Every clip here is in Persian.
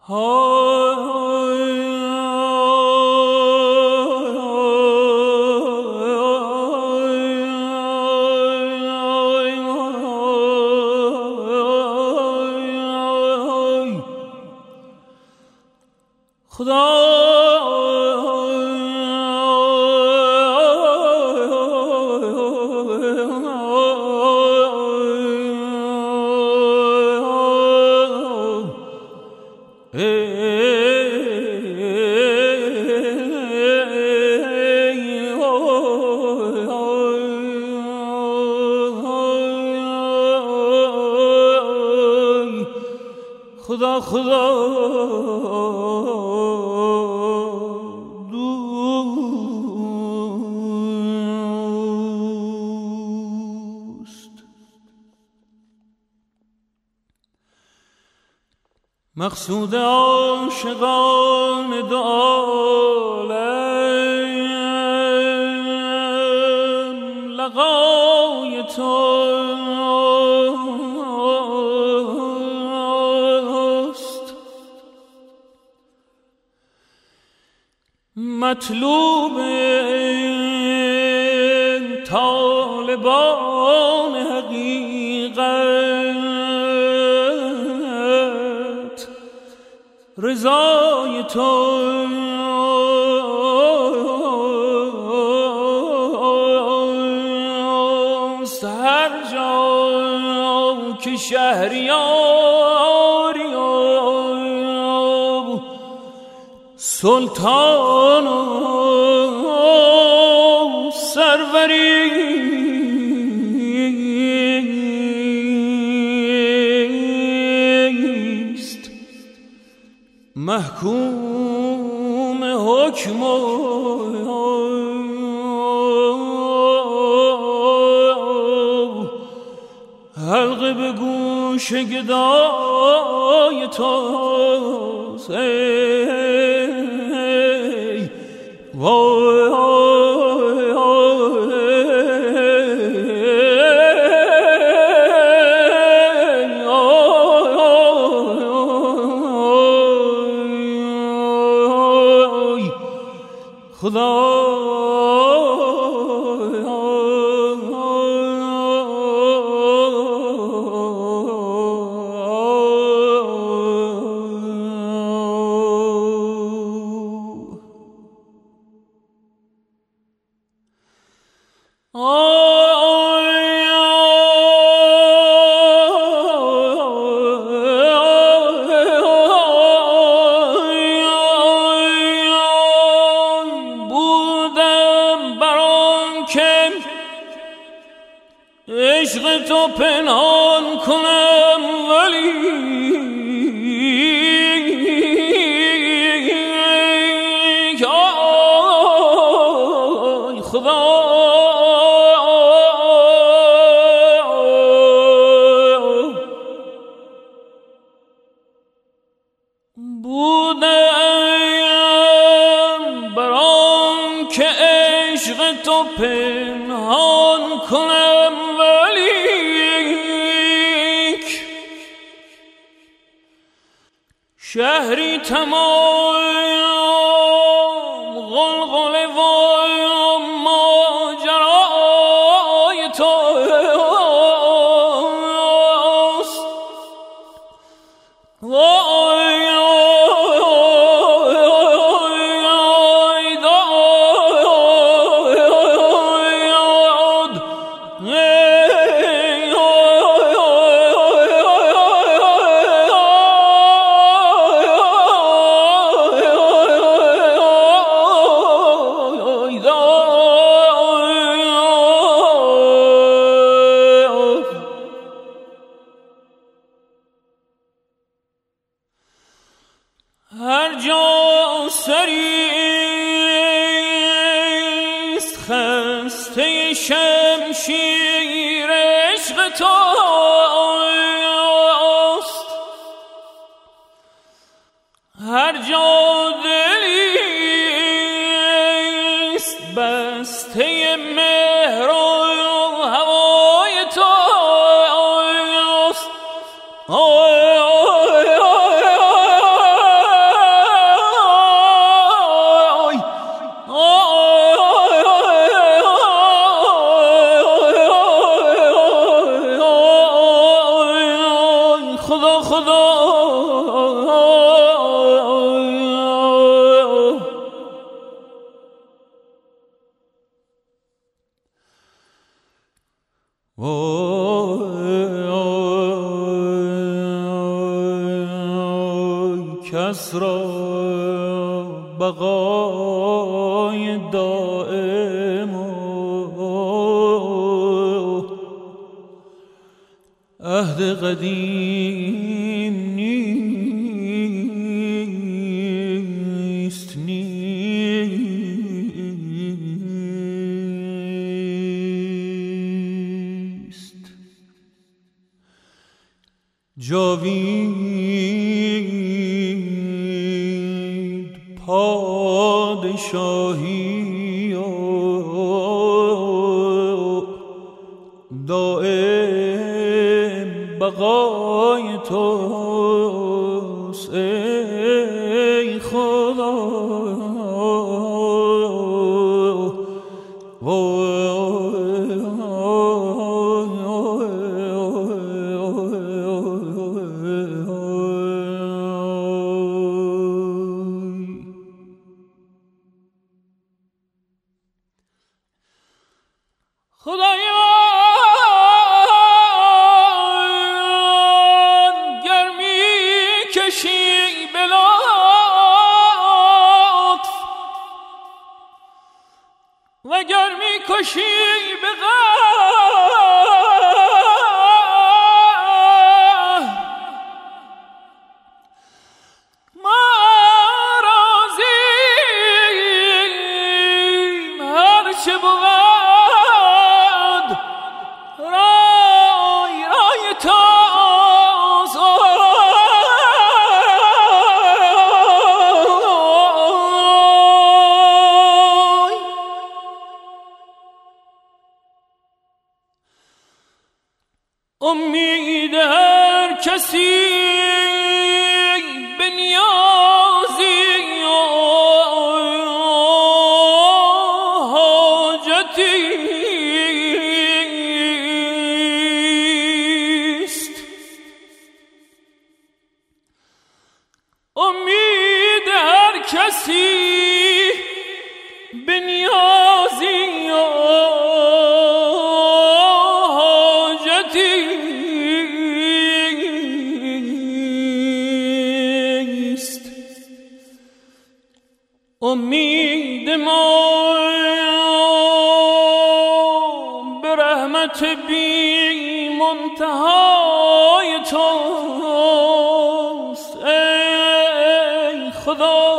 خدا خدا دوست. مقصود عاشقان دو عالم لقای توست، مطلوب طالبان حقیقت رضای توست. هر جا که شهریاری و سلطان و سروری است، محکوم حکم حلقه به گوش گدای توست. خدا عشق تو پنهان کنم ولی خدا بودم بران که عشق تو پنهان کنم شهری تمام غلغله و ماجرای توست. هر جا سریست خسته شمشیر عشق توست، هر جا دلیست بسته مهر و هوای توست. کس را بقای دائم عهد قدیم نیست جاوید پادشاهی و دائم بقای توست ای خدا. وگر می کشی به غم ما راضیم هرچه بود رای تاز امید هر کسی به نیازی و حاجتی است. امید هر کسی به نیازی و امید ما به رحمت بی منتهای توست ای خدا.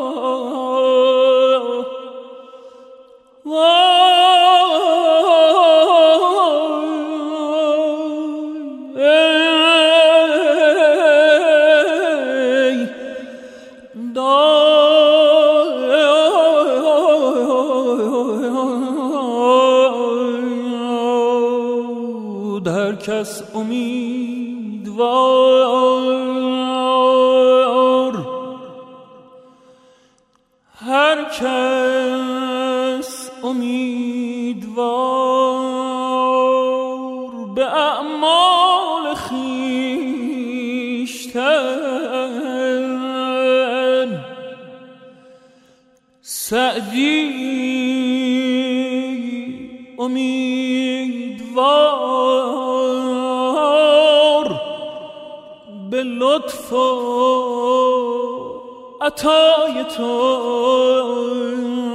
هر کس امیدوار هر کس امیدوار به اعمال خویشتن سعدی امیدوار به لطف و عطای تو